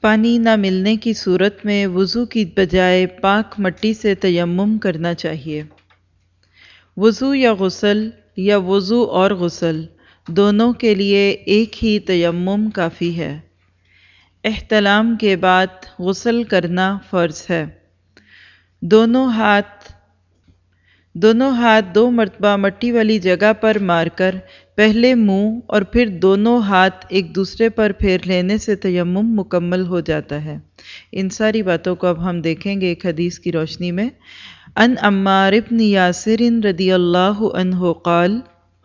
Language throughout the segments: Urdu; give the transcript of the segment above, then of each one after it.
پانی نہ ملنے کی صورت میں وضو کی بجائے پاک مٹی سے تیمم کرنا چاہیے۔ وضو یا غسل یا وضو اور غسل دونوں کے لیے ایک ہی تیمم کافی ہے۔ احتلام کے بعد غسل کرنا فرض ہے۔ دونوں ہاتھ 2 مرتبہ مٹی والی جگہ پر مار کر پہلے منہ اور پھر دونوں ہاتھ ایک دوسرے پر پھیر لینے سے تیمم مکمل ہو جاتا ہے۔ ان ساری باتوں کو اب ہم دیکھیں گے ایک حدیث کی روشنی میں۔ ان عمار بن یاسر رضی اللہ عنہ قال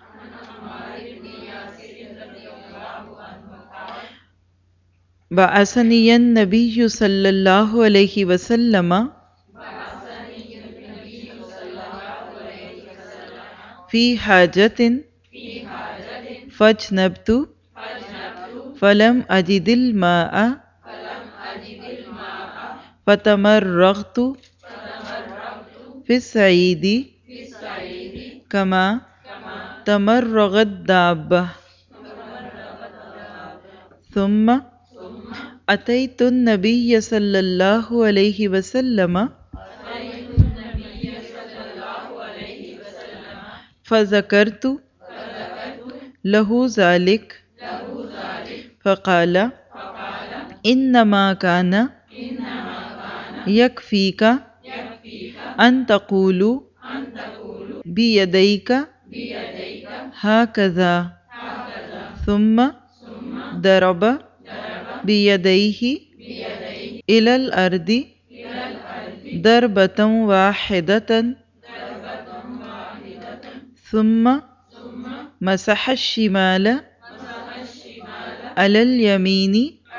بعثنی النبی صلی اللہ علیہ وسلم فی حاجۃ فاجنبت فلم اجد الماء فتمرغت فی الصعید کما تمرغ الدابہ ثم اتیت النبی صلی اللہ علیہ وسلم فذکرت لہ ذلک فقال انما کان یکفیک ان تقول بیدیک ہکذا ثم ضرب بیدیہ الی الارض ضربۃ واحدۃ ثم مسح الشمال علی الیمین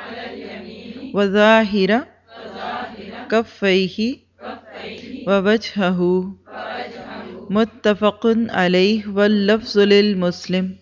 وظاہر کفیہ ووجہہ متفق علیہ واللفظ للمسلم۔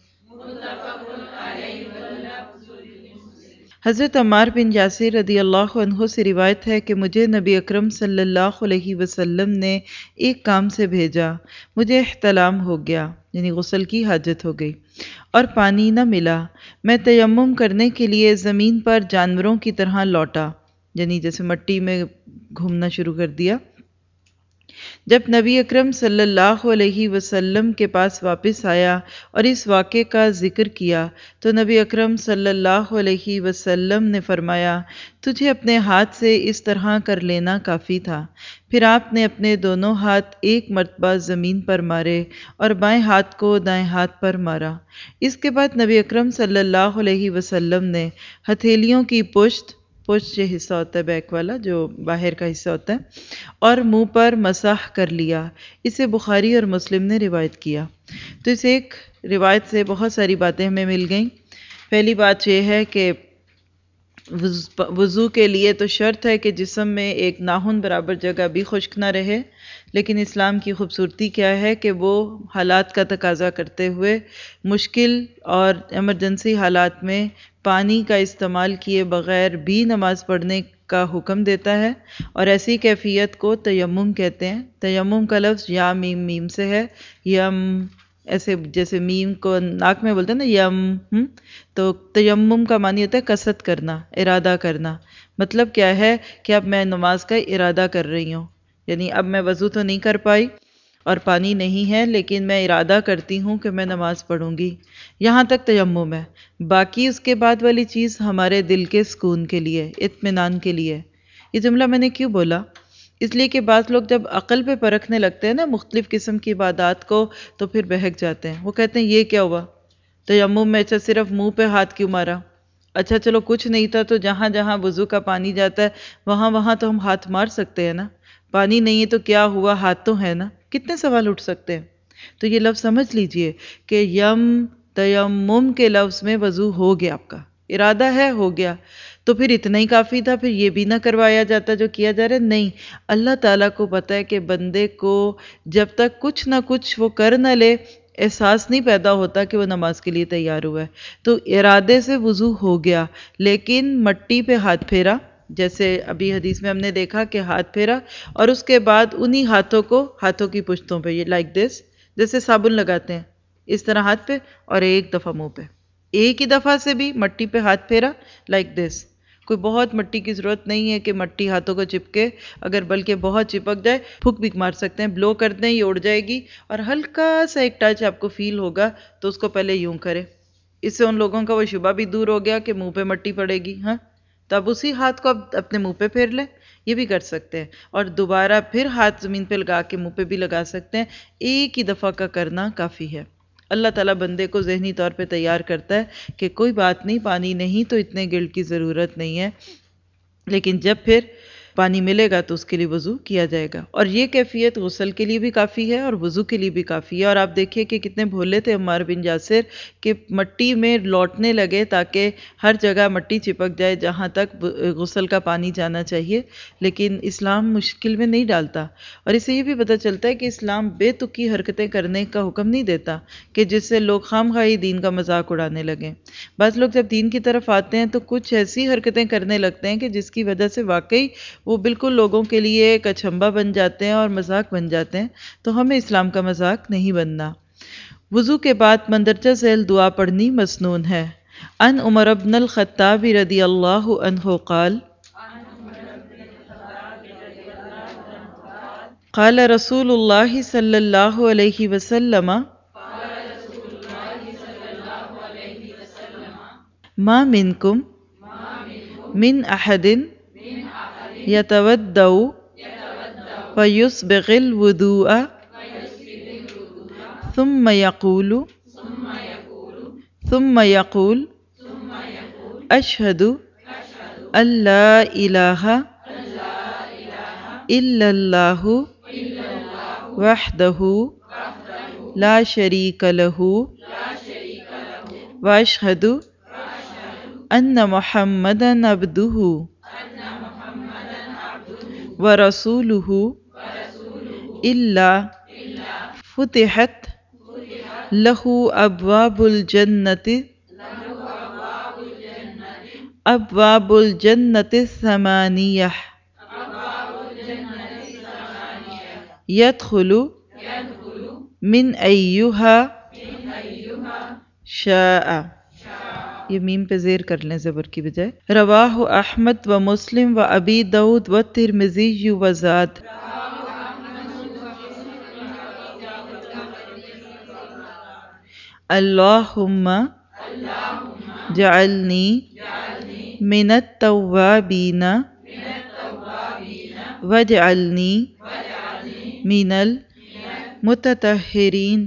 حضرت عمار بن یاسر رضی اللہ عنہ سے روایت ہے کہ مجھے نبی اکرم صلی اللہ علیہ وسلم نے ایک کام سے بھیجا۔ مجھے احتلام ہو گیا، یعنی غسل کی حاجت ہو گئی، اور پانی نہ ملا۔ میں تیمم کرنے کے لیے زمین پر جانوروں کی طرح لوٹا، یعنی جیسے مٹی میں گھومنا شروع کر دیا۔ جب نبی اکرم صلی اللہ علیہ وسلم کے پاس واپس آیا اور اس واقعے کا ذکر کیا تو نبی اکرم صلی اللہ علیہ وسلم نے فرمایا، تجھے اپنے ہاتھ سے اس طرح کر لینا کافی تھا۔ پھر آپ نے اپنے دونوں ہاتھ ایک مرتبہ زمین پر مارے اور بائیں ہاتھ کو دائیں ہاتھ پر مارا۔ اس کے بعد نبی اکرم صلی اللہ علیہ وسلم نے ہتھیلیوں کی پشت یہ حصہ ہوتا ہے بیک والا جو باہر کا حصہ ہوتا ہے، اور منہ پر مسح کر لیا۔ اسے بخاری اور مسلم نے روایت کیا۔ تو اس ایک روایت سے بہت ساری باتیں ہمیں مل گئیں۔ پہلی بات یہ ہے کہ وضو کے لیے تو شرط ہے کہ جسم میں ایک ناخن برابر جگہ بھی خشک نہ رہے، لیکن اسلام کی خوبصورتی کیا ہے کہ وہ حالات کا تقاضا کرتے ہوئے مشکل اور ایمرجنسی حالات میں پانی کا استعمال کیے بغیر بھی نماز پڑھنے کا حکم دیتا ہے، اور ایسی کیفیت کو تیمم کہتے ہیں۔ تیمم کا لفظ یا میم سے ہے، یم ایسے جیسے میم کو ناک میں بولتے ہیں نا یم، تو تیمم کا معنی ہوتا ہے قصد کرنا، ارادہ کرنا۔ مطلب کیا ہے کہ اب میں نماز کا ارادہ کر رہی ہوں، یعنی اب میں وضو تو نہیں کر پائی اور پانی نہیں ہے، لیکن میں ارادہ کرتی ہوں کہ میں نماز پڑھوں گی۔ یہاں تک تیمم ہے۔ باقی اس کے بعد والی چیز ہمارے دل کے سکون کے لیے، اطمینان کے لیے۔ یہ جملہ میں نے کیوں بولا؟ اس لیے کہ بعض لوگ جب عقل پہ پرکھنے لگتے ہیں نا مختلف قسم کی عبادات کو تو پھر بہک جاتے ہیں۔ وہ کہتے ہیں یہ کیا ہوا؟ تیمم میں اچھا صرف منہ پہ ہاتھ کیوں مارا؟ اچھا چلو کچھ نہیں تھا تو جہاں جہاں وضو کا پانی جاتا ہے وہاں تو ہم ہاتھ مار سکتے ہیں نا، پانی نہیں ہے تو کیا ہوا، ہاتھ تو ہے نا۔ کتنے سوال اٹھ سکتے ہیں۔ تو یہ لفظ سمجھ لیجئے کہ تیمم کے لفظ میں وضو ہو گیا، آپ کا ارادہ ہے، ہو گیا، تو پھر اتنا ہی کافی تھا، پھر یہ بھی نہ کروایا جاتا جو کیا جا رہا ہے۔ نہیں، اللہ تعالیٰ کو پتہ ہے کہ بندے کو جب تک کچھ نہ کچھ وہ کر نہ لے احساس نہیں پیدا ہوتا کہ وہ نماز کے لیے تیار ہوا ہے۔ تو ارادے سے وضو ہو گیا، لیکن مٹی پہ ہاتھ پھیرا، جیسے ابھی حدیث میں ہم نے دیکھا کہ ہاتھ پھیرا اور اس کے بعد انہی ہاتھوں کو ہاتھوں کی پشتوں پہ یہ لائک دس، جیسے صابن لگاتے ہیں اس طرح ہاتھ پہ، اور ایک دفعہ منہ پہ، ایک ہی دفعہ سے بھی مٹی پہ ہاتھ پھیرا لائک دس۔ کوئی بہت مٹی کی ضرورت نہیں ہے کہ مٹی ہاتھوں کو چپکے، اگر بلکہ بہت چپک جائے پھک بھی مار سکتے ہیں، بلو کرتے ہیں یہ اڑ جائے گی، اور ہلکا سا ایک ٹچ آپ کو فیل ہوگا تو اس کو پہلے یوں کرے. اس سے ان لوگوں کا وہ شبہ بھی دور ہو گیا کہ منہ پہ مٹی پڑے گی. ہاں تو اب اسی ہاتھ کو اب اپنے منہ پہ پھیر لیں، یہ بھی کر سکتے ہیں، اور دوبارہ پھر ہاتھ زمین پہ لگا کے منہ پہ بھی لگا سکتے ہیں. ایک ہی دفعہ کا کرنا کافی ہے. اللہ تعالیٰ بندے کو ذہنی طور پہ تیار کرتا ہے کہ کوئی بات نہیں، پانی نہیں تو اتنے گلٹ کی ضرورت نہیں ہے، لیکن جب پھر پانی ملے گا تو اس کے لیے وضو کیا جائے گا. اور یہ کیفیت غسل کے لیے بھی کافی ہے اور وضو کے لیے بھی کافی ہے. اور آپ دیکھیے کہ کتنے بھولے تھے عمار بن یاسر کہ مٹی میں لوٹنے لگے تاکہ ہر جگہ مٹی چپک جائے جہاں تک غسل کا پانی جانا چاہیے، لیکن اسلام مشکل میں نہیں ڈالتا. اور اس سے یہ بھی پتہ چلتا ہے کہ اسلام بے تکی حرکتیں کرنے کا حکم نہیں دیتا کہ جس سے لوگ خام خواہی دین کا مذاق اڑانے لگیں. بعض لوگ جب دین کی طرف آتے ہیں تو کچھ ایسی حرکتیں کرنے لگتے ہیں کہ جس کی وجہ سے واقعی وہ بالکل لوگوں کے لیے ایک اچنبھا بن جاتے ہیں اور مذاق بن جاتے ہیں. تو ہمیں اسلام کا مذاق نہیں بننا. وضو کے بعد مندرجہ ذیل دعا پڑھنی مسنون ہے. ان عمر بن الخطاب رضی اللہ عنہ قال قال رسول اللہ صلی اللہ علیہ وسلم ما منکم من احد یتودع فیسبغ الوضوء ثم يقول اشہد ان لا الہ الا اللہ وحدہ لا شریک لہ واشہد ان محمدا عبدہ ورسولہ الا فتحت لہ ابواب الجنۃ الثمانیہ يدخل من ایہا شاء. یہ میم پہ زیر کر لیں زبر کی بجائے. رواہ احمد و مسلم و ابی داؤد و ترمذی و زاد. اللہم جعلنی من التوابین واجعلنی من المتطہرین.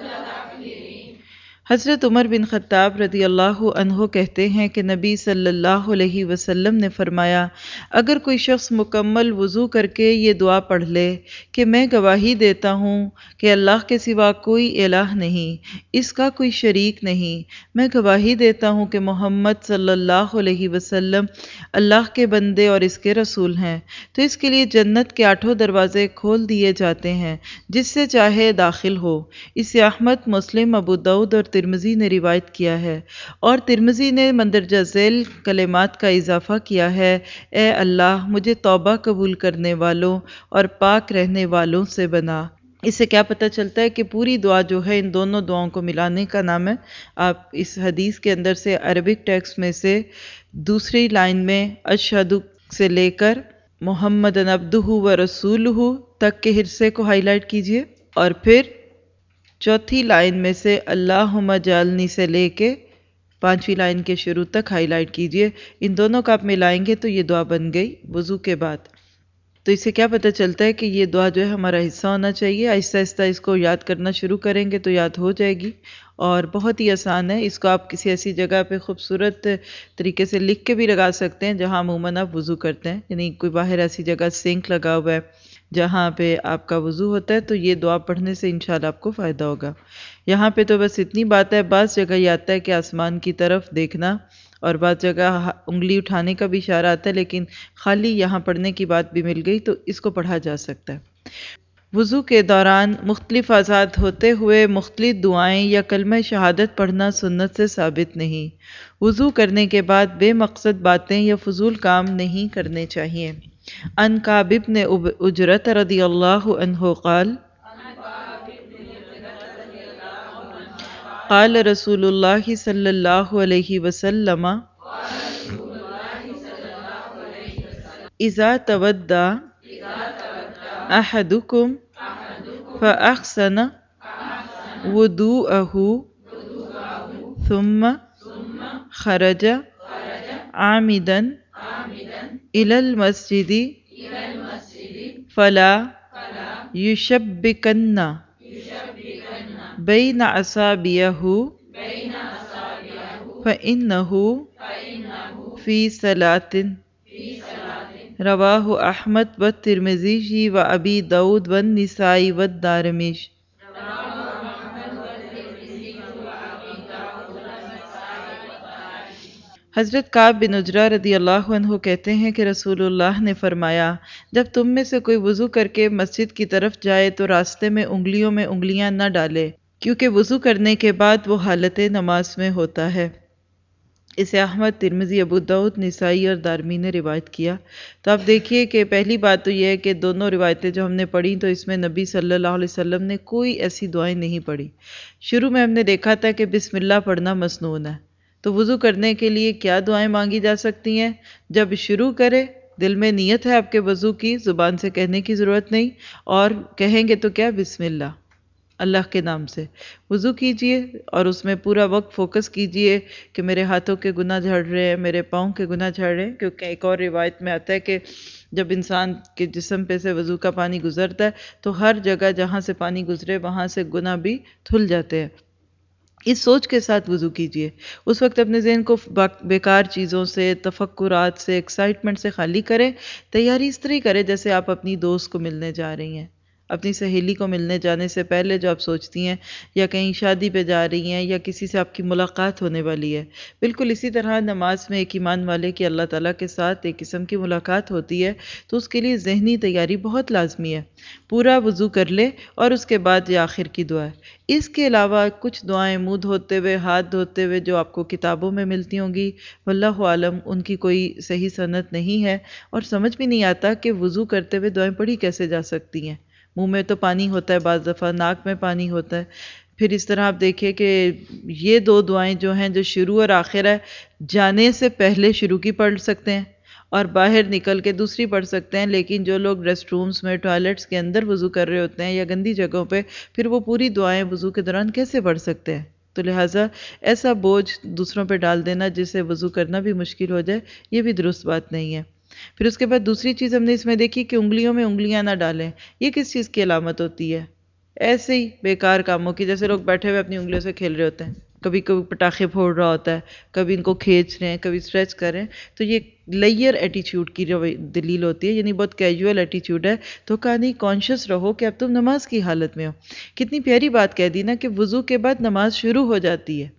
حضرت عمر بن خطاب رضی اللہ عنہ کہتے ہیں کہ نبی صلی اللہ علیہ وسلم نے فرمایا اگر کوئی شخص مکمل وضو کر کے یہ دعا پڑھ لے کہ میں گواہی دیتا ہوں کہ اللہ کے سوا کوئی الہ نہیں، اس کا کوئی شریک نہیں، میں گواہی دیتا ہوں کہ محمد صلی اللہ علیہ وسلم اللہ کے بندے اور اس کے رسول ہیں، تو اس کے لیے جنت کے 8 دروازے کھول دیے جاتے ہیں جس سے چاہے داخل ہو. اسے احمد، مسلم، ابو داؤد اور ترمذی نے روایت کیا ہے. اور ترمذی نے مندرجہ ذیل کلمات کا اضافہ کیا ہے: اے اللہ مجھے توبہ قبول کرنے والوں اور پاک رہنے والوں سے بنا. اس سے کیا پتہ چلتا ہے کہ پوری دعا جو ہے ان دونوں دعاؤں کو ملانے کا نام ہے. آپ اس حدیث کے اندر سے عربک ٹیکسٹ میں سے دوسری لائن میں اشہد سے لے کر محمد عبدہ و رسولہ تک کے حصے کو ہائی لائٹ کیجئے، اور پھر چوتھی لائن میں سے اللہم جعلنی سے لے کے 5ویں لائن کے شروع تک ہائی لائٹ کیجئے. ان دونوں کا آپ ملائیں گے تو یہ دعا بن گئی وضو کے بعد. تو اس سے کیا پتہ چلتا ہے کہ یہ دعا جو ہے ہمارا حصہ ہونا چاہیے. آہستہ آہستہ اس کو یاد کرنا شروع کریں گے تو یاد ہو جائے گی، اور بہت ہی آسان ہے. اس کو آپ کسی ایسی جگہ پہ خوبصورت طریقے سے لکھ کے بھی لگا سکتے ہیں جہاں عموماً آپ وضو کرتے ہیں، یعنی کوئی باہر ایسی جگہ سنک لگا ہوا ہے جہاں پہ آپ کا وضو ہوتا ہے تو یہ دعا پڑھنے سے انشاءاللہ آپ کو فائدہ ہوگا. یہاں پہ تو بس اتنی بات ہے، بعض جگہ یہ آتا ہے کہ آسمان کی طرف دیکھنا، اور بعض جگہ انگلی اٹھانے کا بھی اشارہ آتا ہے، لیکن خالی یہاں پڑھنے کی بات بھی مل گئی تو اس کو پڑھا جا سکتا ہے. وضو کے دوران مختلف آزاد ہوتے ہوئے مختلف دعائیں یا کلمہ شہادت پڑھنا سنت سے ثابت نہیں. وضو کرنے کے بعد بے مقصد باتیں یا فضول کام نہیں کرنے چاہیے. ان کعب بن عجرۃ رضی اللہ عنہ قال قال رسول اللہ صلی اللہ علیہ وسلم اذا تودع احدکم فاحسن وضوءه ثم خرج عامدا الى المسجد فلا یشبکن بین اصابعہ فإنہ فی صلاۃ، رواہ احمد والترمذی وابی داود والنسائی والدارمی۔ حضرت کعب بن عجرہ رضی اللہ عنہ کہتے ہیں کہ رسول اللہ نے فرمایا، جب تم میں سے کوئی وضو کر کے مسجد کی طرف جائے تو راستے میں انگلیوں میں انگلیاں نہ ڈالے، کیونکہ وضو کرنے کے بعد وہ حالت نماز میں ہوتا ہے۔ اسے احمد، ترمذی، ابو داؤد، نسائی اور دارمی نے روایت کیا۔ تو آپ دیکھیے کہ پہلی بات تو یہ ہے کہ دونوں روایتیں جو ہم نے پڑھی تو اس میں نبی صلی اللہ علیہ وسلم نے کوئی ایسی دعائیں نہیں پڑھی۔ شروع میں ہم نے دیکھا تھا کہ بسم اللہ پڑھنا مسنون ہے، تو وضو کرنے کے لیے کیا دعائیں مانگی جا سکتی ہیں؟ جب شروع کرے، دل میں نیت ہے آپ کے وضو کی، زبان سے کہنے کی ضرورت نہیں، اور کہیں گے تو کیا؟ بسم اللہ، اللہ کے نام سے وضو کیجئے، اور اس میں پورا وقت فوکس کیجئے کہ میرے ہاتھوں کے گناہ جھڑ رہے ہیں، میرے پاؤں کے گناہ جھڑ رہے ہیں، کیونکہ ایک اور روایت میں آتا ہے کہ جب انسان کے جسم پہ سے وضو کا پانی گزرتا ہے تو ہر جگہ جہاں سے پانی گزرے وہاں سے گناہ بھی دھل جاتے ہیں۔ اس سوچ کے ساتھ وضو کیجئے، اس وقت اپنے ذہن کو بیکار چیزوں سے، تفکرات سے، ایکسائٹمنٹ سے خالی کریں۔ تیاری اس طرح کریں جیسے آپ اپنی دوست کو ملنے جا رہی ہیں، اپنی سہیلی کو ملنے جانے سے پہلے جو آپ سوچتی ہیں، یا کہیں شادی پہ جا رہی ہیں، یا کسی سے آپ کی ملاقات ہونے والی ہے۔ بالکل اسی طرح نماز میں ایک ایمان والے کی اللہ تعالیٰ کے ساتھ ایک قسم کی ملاقات ہوتی ہے، تو اس کے لیے ذہنی تیاری بہت لازمی ہے۔ پورا وضو کر لے اور اس کے بعد یہ آخر کی دعا ہے۔ اس کے علاوہ کچھ دعائیں منہ دھوتے ہوئے، ہاتھ دھوتے ہوئے جو آپ کو کتابوں میں ملتی ہوں گی، واللہ عالم ان کی کوئی صحیح سند نہیں ہے، اور سمجھ بھی نہیں آتا کہ وضو کرتے ہوئے دعائیں پڑھی کیسے جا سکتی ہیں۔ منہ میں تو پانی ہوتا ہے، بعض دفعہ ناک میں پانی ہوتا ہے۔ پھر اس طرح آپ دیکھیں کہ یہ دو دعائیں جو ہیں، جو شروع اور آخر ہے، جانے سے پہلے شروع کی پڑھ سکتے ہیں اور باہر نکل کے دوسری پڑھ سکتے ہیں، لیکن جو لوگ ریسٹ رومز میں، ٹوائلٹس کے اندر وضو کر رہے ہوتے ہیں یا گندی جگہوں پہ، پھر وہ پوری دعائیں وضو کے دوران کیسے پڑھ سکتے ہیں؟ تو لہٰذا ایسا بوجھ دوسروں پہ ڈال دینا جس سے وضو کرنا بھی مشکل ہو جائے، یہ بھی درست بات نہیں ہے۔ پھر اس کے بعد دوسری چیز ہم نے اس میں دیکھی کہ انگلیوں میں انگلیاں نہ ڈالیں۔ یہ کس چیز کی علامت ہوتی ہے؟ ایسے ہی بیکار کاموں کی، جیسے لوگ بیٹھے ہوئے اپنی انگلیوں سے کھیل رہے ہوتے ہیں، کبھی کبھی پٹاخے پھوڑ رہا ہوتا ہے، کبھی ان کو کھینچ رہے ہیں، کبھی اسٹریچ کر رہے ہیں، تو یہ لیئر ایٹیچیوڈ کی دلیل ہوتی ہے، یعنی بہت کیجول ایٹیچیوڈ ہے۔ تو کہانی کانشیس رہو کہ اب تم نماز کی حالت میں ہو۔ کتنی پیاری بات کہہ دی نا کہ وضو کے بعد نماز شروع ہو جاتی ہے۔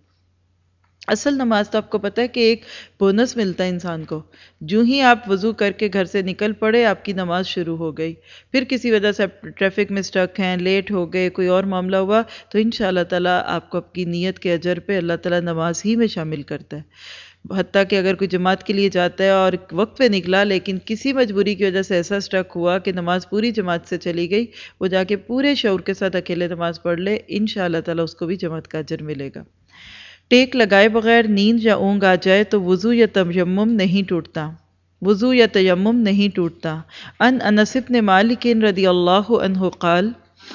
اصل نماز تو آپ کو پتہ ہے کہ ایک بونس ملتا ہے انسان کو، جو ہی آپ وضو کر کے گھر سے نکل پڑے آپ کی نماز شروع ہو گئی۔ پھر کسی وجہ سے آپ ٹریفک میں سٹک ہیں، لیٹ ہو گئے، کوئی اور معاملہ ہوا، تو انشاءاللہ تعالیٰ آپ کو آپ کی نیت کے اجر پہ اللہ تعالیٰ نماز ہی میں شامل کرتا ہے۔ حتیٰ کہ اگر کوئی جماعت کے لیے جاتا ہے اور وقت پہ نکلا لیکن کسی مجبوری کی وجہ سے ایسا سٹک ہوا کہ نماز پوری جماعت سے چلی گئی، وہ جا کے پورے شعور کے ساتھ اکیلے نماز پڑھ لے، انشاءاللہ تعالیٰ اس کو بھی جماعت کا اجر ملے گا۔ ٹیک لگائے بغیر نیند یا اونگ آ جائے تو وضو یا تیمم نہیں ٹوٹتا، وضو یا تیمم نہیں ٹوٹتا۔ ان انس بن مالک رضی اللہ عنہ قال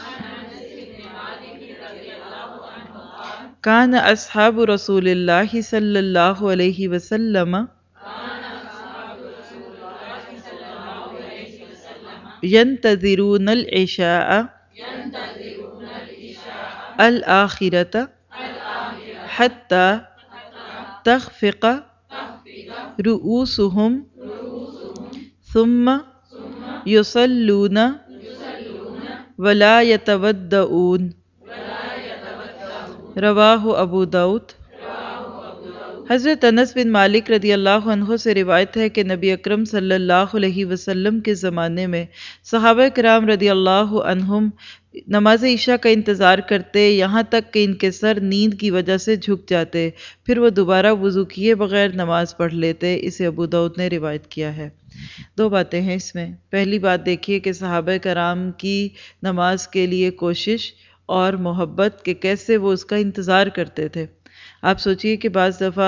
کان اصحاب رسول اللہ صلی اللہ علیہ وسلم ینتظرون العشاء الآخرۃ حتی تخفق رؤوسهم ثم یصلون ولا یتودعون، رواہ ابو داؤد۔ حضرت انس بن مالک رضی اللہ عنہ سے روایت ہے کہ نبی اکرم صلی اللہ علیہ وسلم کے زمانے میں صحابہ کرام رضی اللہ عنہم نماز عشاء کا انتظار کرتے یہاں تک کہ ان کے سر نیند کی وجہ سے جھک جاتے، پھر وہ دوبارہ وضو کیے بغیر نماز پڑھ لیتے۔ اسے ابو داؤد نے روایت کیا ہے۔ دو باتیں ہیں اس میں۔ پہلی بات دیکھیے کہ صحابہ کرام کی نماز کے لیے کوشش اور محبت کہ کیسے وہ اس کا انتظار کرتے تھے۔ آپ سوچئے کہ بعض دفعہ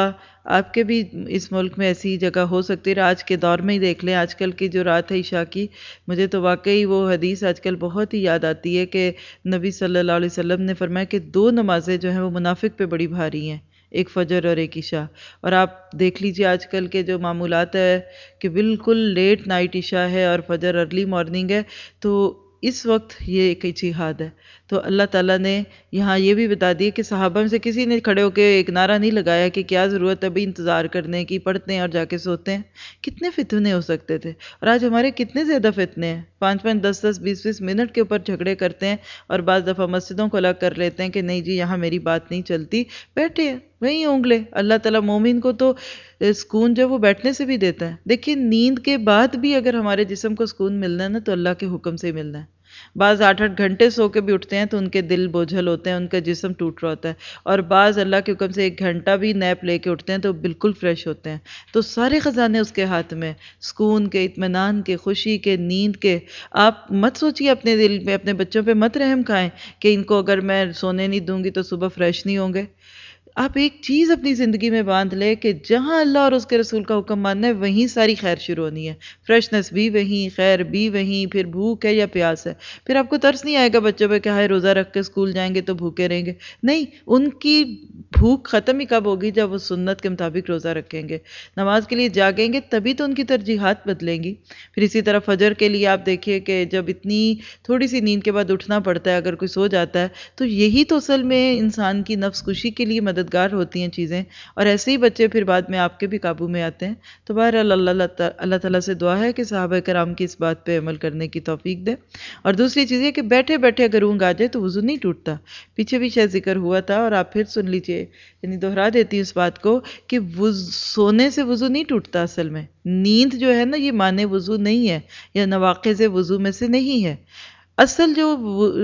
آپ کے بھی اس ملک میں ایسی جگہ ہو سکتی ہے، آج کے دور میں ہی دیکھ لیں، آج کل کی جو رات ہے عشاء کی، مجھے تو واقعی وہ حدیث آج کل بہت ہی یاد آتی ہے کہ نبی صلی اللہ علیہ وسلم نے فرمایا کہ دو نمازیں جو ہیں وہ منافق پہ بڑی بھاری ہیں، ایک فجر اور ایک عشاء۔ اور آپ دیکھ لیجئے آج کل کے جو معمولات ہے کہ بالکل لیٹ نائٹ عشاء ہے اور فجر ارلی مارننگ ہے، تو اس وقت یہ ایک جہاد ہے۔ تو اللہ تعالیٰ نے یہاں یہ بھی بتا دیا کہ صحابہ میں سے کسی نے کھڑے ہو کے ایک نعرہ نہیں لگایا کہ کیا ضرورت ہے ابھی انتظار کرنے کی، پڑھتے ہیں اور جا کے سوتے ہیں۔ کتنے فتنے ہو سکتے تھے، اور آج ہمارے کتنے زیادہ فتنے ہیں، 5 10 20 منٹ کے اوپر جھگڑے کرتے ہیں، اور بعض دفعہ مسجدوں کو الگ کر لیتے ہیں کہ نہیں جی یہاں میری بات نہیں چلتی، بیٹھے ہیں وہیں اونگلے۔ اللہ تعالیٰ مومن کو تو سکون جو وہ بیٹھنے سے بھی دیتا ہے۔ دیکھیے نیند کے بعد بھی اگر ہمارے جسم کو سکون ملنا ہے نا تو اللہ کے حکم سے ہی ملنا ہے۔ بعض 8 گھنٹے سو کے بھی اٹھتے ہیں تو ان کے دل بوجھل ہوتے ہیں، ان کا جسم ٹوٹ رہا ہوتا ہے، اور بعض اللہ کے حکم سے 1 گھنٹہ بھی نیپ لے کے اٹھتے ہیں تو بالکل فریش ہوتے ہیں۔ تو سارے خزانے اس کے ہاتھ میں، سکون کے، اطمینان کے، خوشی کے، نیند کے۔ آپ مت سوچیے اپنے دل میں، اپنے بچوں پہ مت رحم کھائیں کہ ان کو اگر میں سونے نہیں دوں گی تو صبح فریش نہیں ہوں گے۔ آپ ایک چیز اپنی زندگی میں باندھ لے کہ جہاں اللہ اور اس کے رسول کا حکم ماننا ہے وہیں ساری خیر شروع ہونی ہے، فریشنس بھی وہیں، خیر بھی وہیں، پھر بھوک ہے یا پیاس ہے۔ پھر آپ کو ترس نہیں آئے گا بچوں پہ کہ ہائے روزہ رکھ کے اسکول جائیں گے تو بھوکے رہیں گے، نہیں، ان کی بھوک ختم ہی کب ہوگی جب وہ سنت کے مطابق روزہ رکھیں گے، نماز کے لیے جاگیں گے، تبھی تو ان کی ترجیحات بدلیں گی۔ پھر اسی طرح فجر کے لیے آپ دیکھیے کہ جب اتنی تھوڑی سی نیند کے بعد اٹھنا پڑتا ہے اگر کوئی سو جاتا ہے، تو یہی تو اصل میں انسان کی نفس کشی کے لیے مددگار ہوتی ہیں چیزیں، اور ایسے ہی بچے پھر بعد میں آپ کے بھی قابو میں آتے ہیں۔ تو بہرحال اللہ تعالیٰ سے دعا ہے کہ صحابہ کرام کی اس بات پہ عمل کرنے کی توفیق دے۔ اور دوسری چیز یہ کہ بیٹھے بیٹھے اگر اونگ آ جائے تو وضو نہیں ٹوٹتا، پیچھے بھی شاید ذکر ہوا تھا اور آپ پھر سن لیجئے، یعنی دہرا دیتی ہوں اس بات کو کہ سونے سے وضو نہیں ٹوٹتا، اصل میں نیند جو ہے نا یہ معنی وضو نہیں ہے یا نواقض وضو میں سے نہیں ہے۔ اصل جو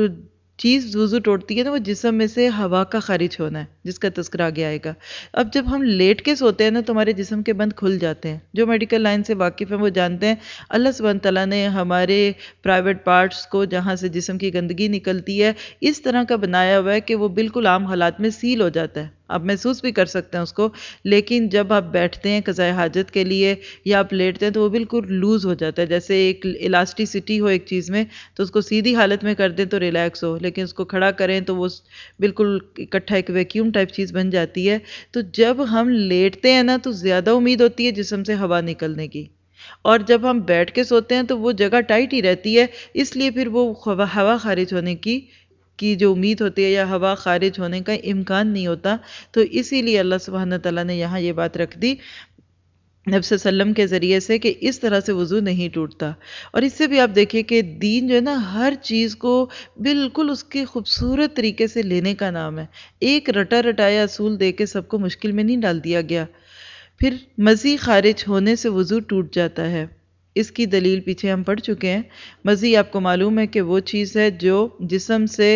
چیز وضو توڑتی ہے نا وہ جسم میں سے ہوا کا خارج ہونا ہے، جس کا تذکرہ آگے آئے گا۔ اب جب ہم لیٹ کے سوتے ہیں نا تو ہمارے جسم کے بند کھل جاتے ہیں، جو میڈیکل لائن سے واقف ہیں وہ جانتے ہیں اللہ سبحانہ تعالیٰ نے ہمارے پرائیویٹ پارٹس کو جہاں سے جسم کی گندگی نکلتی ہے اس طرح کا بنایا ہوا ہے کہ وہ بالکل عام حالات میں سیل ہو جاتا ہے، آپ محسوس بھی کر سکتے ہیں اس کو، لیکن جب آپ بیٹھتے ہیں قضاء حاجت کے لیے یا آپ لیٹتے ہیں تو وہ بالکل لوز ہو جاتا ہے، جیسے ایک الاسٹیسٹی ہو ایک چیز میں، تو اس کو سیدھی حالت میں کر دیں تو ریلیکس ہو، لیکن اس کو کھڑا کریں تو وہ بالکل اکٹھا ایک ویکیوم ٹائپ چیز بن جاتی ہے۔ تو جب ہم لیٹتے ہیں نا تو زیادہ امید ہوتی ہے جسم سے ہوا نکلنے کی، اور جب ہم بیٹھ کے سوتے ہیں تو وہ جگہ ٹائٹ ہی رہتی ہے، اس لیے پھر وہ ہوا خارج ہونے کی جو امید ہوتی ہے یا ہوا خارج ہونے کا امکان نہیں ہوتا۔ تو اسی لیے اللہ سبحانہ تعالیٰ نے یہاں یہ بات رکھ دی نبی صلی اللہ علیہ وسلم کے ذریعے سے کہ اس طرح سے وضو نہیں ٹوٹتا۔ اور اس سے بھی آپ دیکھیں کہ دین جو ہے نا ہر چیز کو بالکل اس کے خوبصورت طریقے سے لینے کا نام ہے، ایک رٹا رٹایا اصول دے کے سب کو مشکل میں نہیں ڈال دیا گیا۔ پھر مزی خارج ہونے سے وضو ٹوٹ جاتا ہے، اس کی دلیل پیچھے ہم پڑھ چکے ہیں۔ مزی آپ کو معلوم ہے کہ وہ چیز ہے جو جسم سے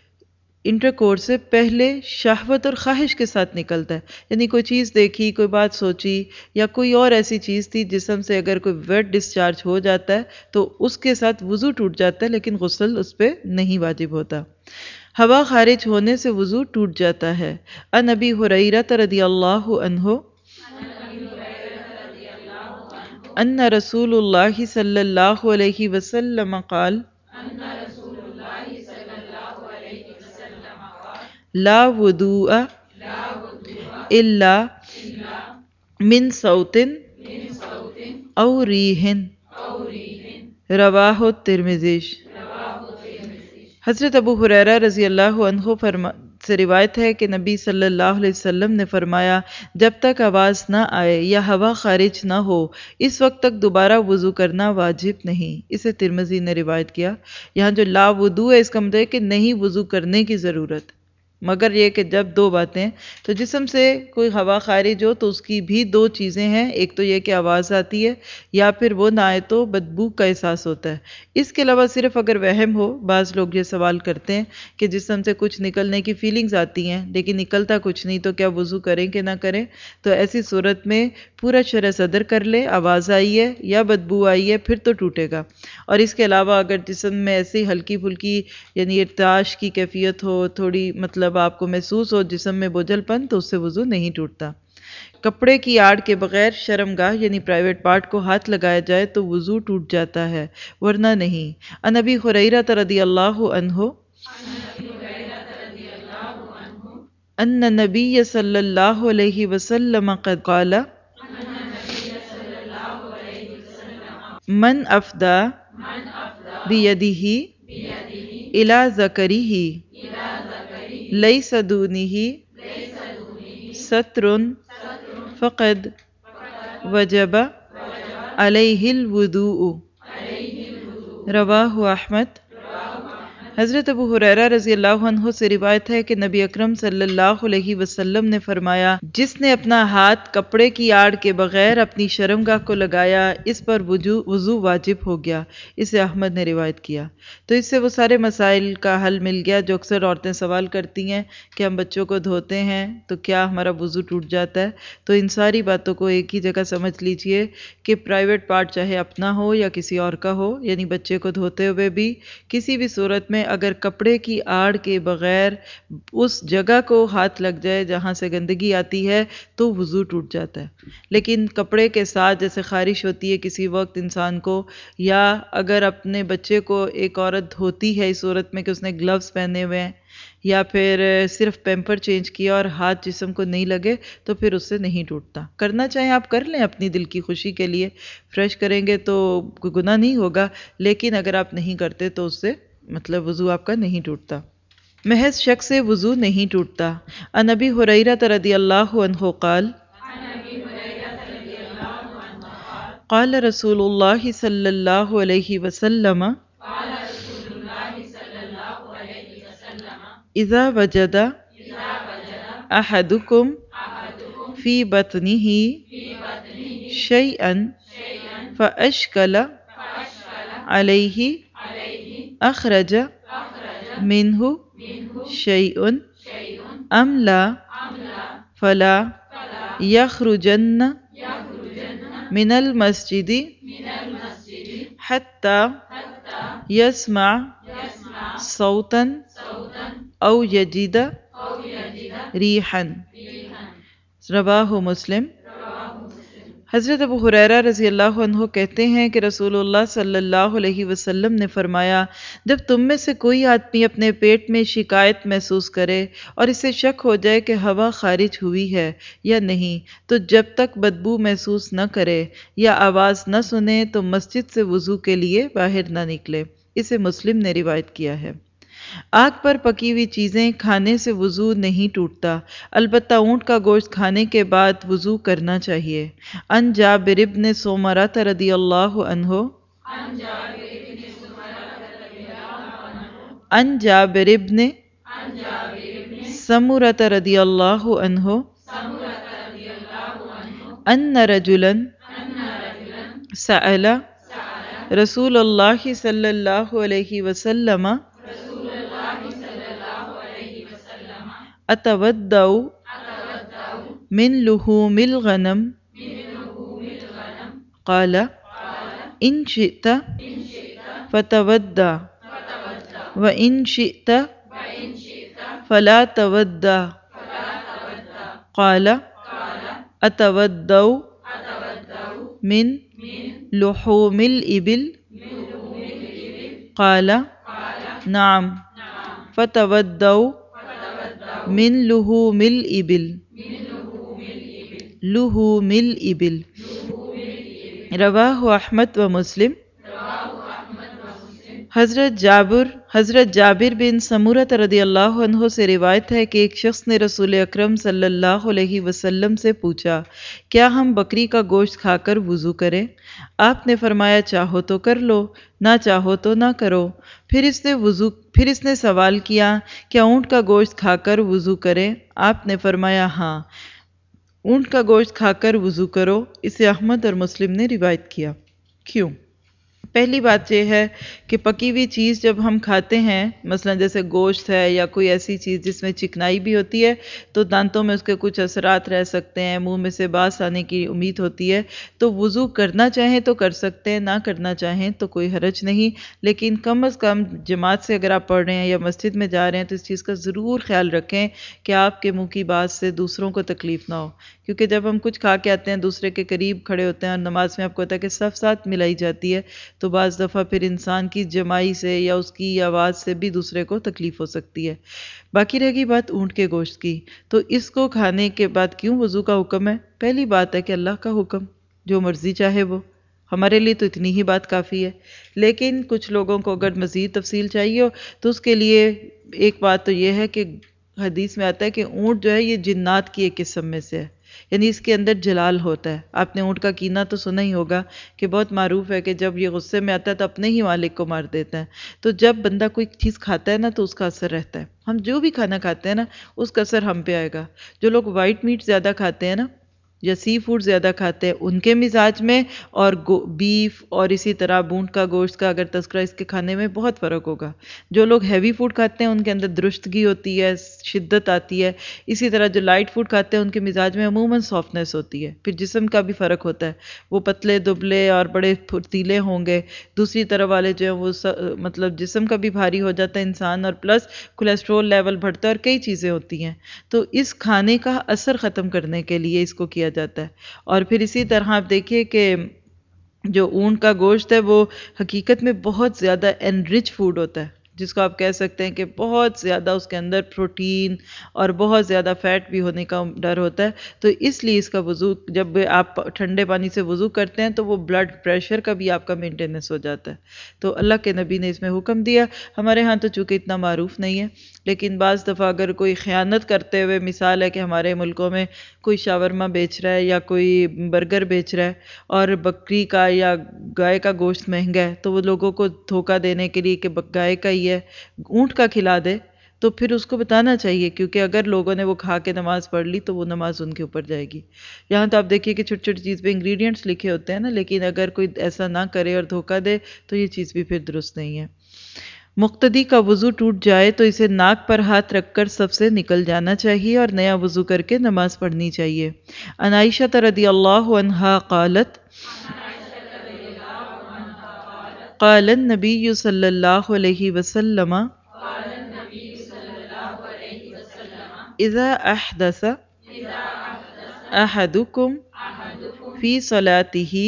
انٹرکورس سے پہلے شہوت اور خواہش کے ساتھ نکلتا ہے، یعنی کوئی چیز دیکھی، کوئی بات سوچی یا کوئی اور ایسی چیز تھی، جسم سے اگر کوئی ویٹ ڈسچارج ہو جاتا ہے تو اس کے ساتھ وضو ٹوٹ جاتا ہے، لیکن غسل اس پہ نہیں واجب ہوتا۔ ہوا خارج ہونے سے وضو ٹوٹ جاتا ہے۔ عن ابی ہریرہ رضی اللہ عنہ ان رسول اللہ صلی اللہ علیہ وسلم قال لا وضوء الا من صوت او ریح، رواہ الترمذی۔ حضرت ابو ہریرہ رضی اللہ عنہ سے روایت ہے کہ نبی صلی اللہ علیہ وسلم نے فرمایا جب تک آواز نہ آئے یا ہوا خارج نہ ہو اس وقت تک دوبارہ وضو کرنا واجب نہیں۔ اسے ترمذی نے روایت کیا۔ یہاں جو لا وضو ہے اس کا مطلب ہے کہ نہیں وضو کرنے کی ضرورت، مگر یہ کہ جب دو باتیں، تو جسم سے کوئی ہوا خارج ہو تو اس کی بھی دو چیزیں ہیں، ایک تو یہ کہ آواز آتی ہے یا پھر وہ نہ آئے تو بدبو کا احساس ہوتا ہے۔ اس کے علاوہ صرف اگر وہم ہو، بعض لوگ یہ سوال کرتے ہیں کہ جسم سے کچھ نکلنے کی فیلنگز آتی ہیں لیکن نکلتا کچھ نہیں تو کیا وضو کریں کہ نہ کریں؟ تو ایسی صورت میں پورا شرح صدر کر لے، آواز آئی ہے یا بدبو آئی ہے پھر تو ٹوٹے گا۔ اور اس کے علاوہ اگر جسم میں ایسی ہلکی پھلکی یعنی ارتعاش کی کیفیت ہو، تھوڑی مطلب آپ کو محسوس ہو جسم میں بوجھل پن، تو اس سے وضو نہیں ٹوٹتا۔ کپڑے کی آڑ کے بغیر شرمگاہ یعنی پرائیویٹ پارٹ کو ہاتھ لگایا جائے تو وضو ٹوٹ جاتا ہے، ورنہ نہیں۔ عن ابی ہریرہ رضی اللہ عنہ ان نبی صلی اللہ علیہ وسلم قد قال من افدى بیدہ الی ذکرہ لیس دونہ ستر فقد وجب علیہ الوضوء، رواہ احمد۔ حضرت ابو ہریرہ رضی اللہ عنہ سے روایت ہے کہ نبی اکرم صلی اللہ علیہ وسلم نے فرمایا، جس نے اپنا ہاتھ کپڑے کی آڑ کے بغیر اپنی شرمگاہ کو لگایا اس پر وضو واجب ہو گیا۔ اسے احمد نے روایت کیا۔ تو اس سے وہ سارے مسائل کا حل مل گیا جو اکثر عورتیں سوال کرتی ہیں کہ ہم بچوں کو دھوتے ہیں تو کیا ہمارا وضو ٹوٹ جاتا ہے۔ تو ان ساری باتوں کو ایک ہی جگہ سمجھ لیجئے کہ پرائیویٹ پارٹ چاہے اپنا ہو یا کسی اور کا ہو، یعنی بچے کو دھوتے ہوئے بھی کسی بھی صورت میں اگر کپڑے کی آڑ کے بغیر اس جگہ کو ہاتھ لگ جائے جہاں سے گندگی آتی ہے تو وضو ٹوٹ جاتا ہے۔ لیکن کپڑے کے ساتھ جیسے خارش ہوتی ہے کسی وقت انسان کو، یا اگر اپنے بچے کو ایک عورت دھوتی ہے اس صورت میں کہ اس نے گلوز پہنے ہوئے ہیں یا پھر صرف پیمپر چینج کیا اور ہاتھ جسم کو نہیں لگے تو پھر اس سے نہیں ٹوٹتا۔ کرنا چاہیں آپ کر لیں اپنی دل کی خوشی کے لیے، فریش کریں گے تو کوئی گناہ نہیں ہوگا، لیکن اگر آپ نہیں کرتے تو اس سے مطلب وضو آپ کا نہیں ٹوٹتا۔ محض شک سے وضو نہیں ٹوٹتا۔ عن ابی ہریرہ رضی اللہ عنہ قال قال رسول اللہ صلی اللہ علیہ وسلم اذا وجد احدکم فی بطنہ شیئا فاشکل علیہ اخرج منہ شیء ام لا فلا یخرجن من المسجد حتی یسمع صوتا او یجد ریحا، رواہ مسلم۔ حضرت ابو ہریرہ رضی اللہ عنہ کہتے ہیں کہ رسول اللہ صلی اللہ علیہ وسلم نے فرمایا، جب تم میں سے کوئی آدمی اپنے پیٹ میں شکایت محسوس کرے اور اسے شک ہو جائے کہ ہوا خارج ہوئی ہے یا نہیں، تو جب تک بدبو محسوس نہ کرے یا آواز نہ سنے تو مسجد سے وضو کے لیے باہر نہ نکلے۔ اسے مسلم نے روایت کیا ہے۔ آگ پر پکی ہوئی چیزیں کھانے سے وضو نہیں ٹوٹتا، البتہ اونٹ کا گوشت کھانے کے بعد وضو کرنا چاہیے۔ عن جابر بن سمرہ رضی اللہ عنہ عن جابر بن سمرہ رضی اللہ عنہ ان رجلا سأل رسول اللہ صلی اللہ علیہ وسلم اتودع من لحوم الغنم قال ان شئت فتودع وان شئت فلا تودع قال اتودع من لحوم الإبل قال نعم فتودع من لحوم الإبل لحوم الإبل، رواہ احمد و مسلم۔ حضرت جابر بن سمرہ رضی اللہ عنہ سے روایت ہے کہ ایک شخص نے رسول اکرم صلی اللہ علیہ وسلم سے پوچھا، کیا ہم بکری کا گوشت کھا کر وضو کریں؟ آپ نے فرمایا، چاہو تو کر لو، نہ چاہو تو نہ کرو۔ پھر اس نے سوال کیا، کیا اونٹ کا گوشت کھا کر وضو کریں؟ آپ نے فرمایا، ہاں، اونٹ کا گوشت کھا کر وضو کرو۔ اسے احمد اور مسلم نے روایت کیا۔ کیوں؟ پہلی بات یہ ہے کہ پکی ہوئی چیز جب ہم کھاتے ہیں، مثلا جیسے گوشت ہے یا کوئی ایسی چیز جس میں چکنائی بھی ہوتی ہے، تو دانتوں میں اس کے کچھ اثرات رہ سکتے ہیں، منہ میں سے بانس آنے کی امید ہوتی ہے، تو وضو کرنا چاہیں تو کر سکتے ہیں، نہ کرنا چاہیں تو کوئی حرج نہیں، لیکن کم از کم جماعت سے اگر آپ پڑھ رہے ہیں یا مسجد میں جا رہے ہیں تو اس چیز کا ضرور خیال رکھیں کہ آپ کے منہ کی بات سے دوسروں کو تکلیف نہ ہو، کیونکہ جب ہم کچھ کھا کے آتے ہیں دوسرے کے قریب کھڑے ہوتے ہیں اور نماز میں آپ کو ہوتا ہے کہ صف ساتھ ملائی جاتی ہے، تو بعض دفعہ پھر انسان کی جمائی سے یا اس کی آواز سے بھی دوسرے کو تکلیف ہو سکتی ہے۔ باقی رہ گئی بات اونٹ کے گوشت کی، تو اس کو کھانے کے بعد کیوں وضو کا حکم ہے؟ پہلی بات ہے کہ اللہ کا حکم، جو مرضی چاہے وہ، ہمارے لیے تو اتنی ہی بات کافی ہے۔ لیکن کچھ لوگوں کو اگر مزید تفصیل چاہیے ہو تو اس کے لیے ایک بات تو یہ ہے کہ حدیث میں آتا ہے کہ اونٹ جو ہے یہ جنات کی ایک قسم میں سے ہے، یعنی اس کے اندر جلال ہوتا ہے۔ آپ نے اونٹ کا کینہ تو سنا ہی ہوگا کہ بہت معروف ہے کہ جب یہ غصے میں آتا ہے تو اپنے ہی مالک کو مار دیتا ہے۔ تو جب بندہ کوئی چیز کھاتا ہے نا تو اس کا اثر رہتا ہے، ہم جو بھی کھانا کھاتے ہیں نا اس کا اثر ہم پہ آئے گا۔ جو لوگ وائٹ میٹ زیادہ کھاتے ہیں نا یا سی فوڈ زیادہ کھاتے ہیں ان کے مزاج میں اور بیف اور اسی طرح بونٹ کا گوشت کا اگر تذکرہ اس کے کھانے میں بہت فرق ہوگا۔ جو لوگ ہیوی فوڈ کھاتے ہیں ان کے اندر درشتگی ہوتی ہے، شدت آتی ہے، اسی طرح جو لائٹ فوڈ کھاتے ہیں ان کے مزاج میں عموماً سافٹنس ہوتی ہے۔ پھر جسم کا بھی فرق ہوتا ہے، وہ پتلے دبلے اور بڑے پھرتیلے ہوں گے، دوسری طرف والے جو ہیں وہ مطلب جسم کا بھی بھاری ہو جاتا ہے انسان، اور پلس کولیسٹرول لیول بڑھتا ہے اور کئی چیزیں ہوتی ہیں۔ تو اس کھانے کا اثر ختم کرنے کے لیے اس کو کیا جاتا ہے۔ اور پھر اسی طرح آپ دیکھیے کہ جو اونٹ کا گوشت ہے وہ حقیقت میں بہت زیادہ انرچ فوڈ ہوتا ہے، جس کو آپ کہہ سکتے ہیں کہ بہت زیادہ اس کے اندر پروٹین اور بہت زیادہ فیٹ بھی ہونے کا ڈر ہوتا ہے۔ تو اس لیے اس کا وضو جب آپ ٹھنڈے پانی سے وضو کرتے ہیں تو وہ بلڈ پریشر کا بھی آپ کا مینٹیننس ہو جاتا ہے۔ تو اللہ کے نبی نے اس میں حکم دیا۔ ہمارے ہاں تو چونکہ اتنا معروف نہیں ہے، لیکن بعض دفعہ اگر کوئی خیانت کرتے ہوئے، مثال ہے کہ ہمارے ملکوں میں کوئی شاورما بیچ رہا ہے یا کوئی برگر بیچ رہا ہے اور بکری کا یا گائے کا گوشت مہنگا ہے، تو وہ لوگوں کو دھوکہ دینے کے لیے کہ گائے کا ہی ہے اونٹ کا کھلا دے، تو پھر اس کو بتانا چاہیے، کیونکہ اگر لوگوں نے وہ کھا کے نماز پڑھ لی تو وہ نماز ان کے اوپر جائے گی۔ یہاں تو آپ دیکھیے کہ چھوٹی چھوٹی چیز پہ انگریڈینٹس لکھے ہوتے ہیں نا، لیکن اگر کوئی ایسا نہ کرے اور دھوکہ دے تو یہ چیز بھی پھر درست نہیں ہے۔ مقتدی کا وضو ٹوٹ جائے تو اسے ناک پر ہاتھ رکھ کر صف سے نکل جانا چاہیے اور نیا وضو کر کے نماز پڑھنی چاہیے۔ عن عائشہ رضی اللہ عنہا قالت قال النبی صلی اللہ علیہ وسلم اذا احدث احدکم فی صلاته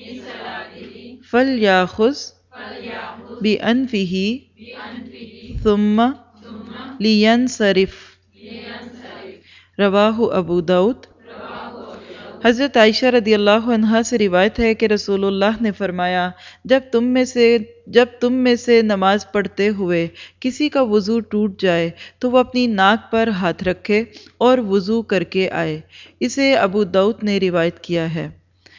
فلیاخذ بأنفہ ثم لینصرف، رواہ ابو داؤد۔ حضرت عائشہ رضی اللہ عنہا سے روایت ہے کہ رسول اللہ نے فرمایا، جب تم میں سے نماز پڑھتے ہوئے کسی کا وضو ٹوٹ جائے تو وہ اپنی ناک پر ہاتھ رکھے اور وضو کر کے آئے۔ اسے ابو داؤد نے روایت کیا ہے۔